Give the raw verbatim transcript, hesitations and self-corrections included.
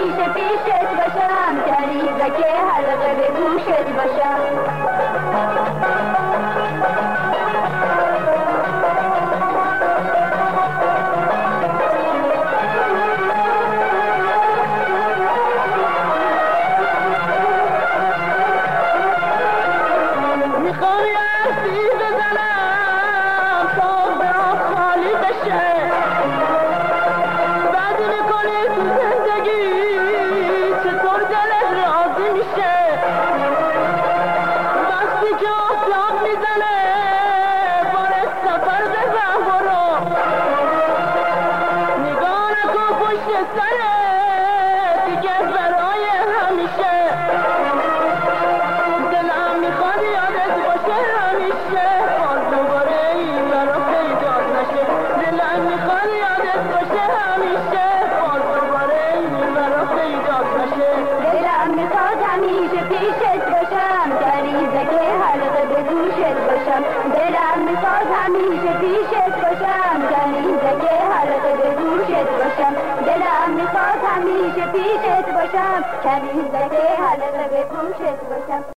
همیشه پیشت باشم، کنیزک حلقه به گوشت باشم. میخوام یه حرفی بزنم تا جا خالی بشه، بعد میکنی تو زندگی چطور دلت راضی میشه. وقتی که آفتاب میزنه بار سفر بزن برو، نگاه نکن پشت سره دیگه برای همیشه. دلم میخواد یادت باشه همیشه، باز دوباره این برا پیدات نشه. دلم میخواد یادت باشه همیشه، باز دوباره این برا پیدات نشه. دلم میخواد همیشه پیشت باشم، کنیزک حلقه به گوشت باشم. دلم میخواد همیشه پیشت باشم، کنیزک حلقه به گوشت باشم. دلم میخواد همیشه پیشت باشم، کنیزک حلقه به گوشت باشم.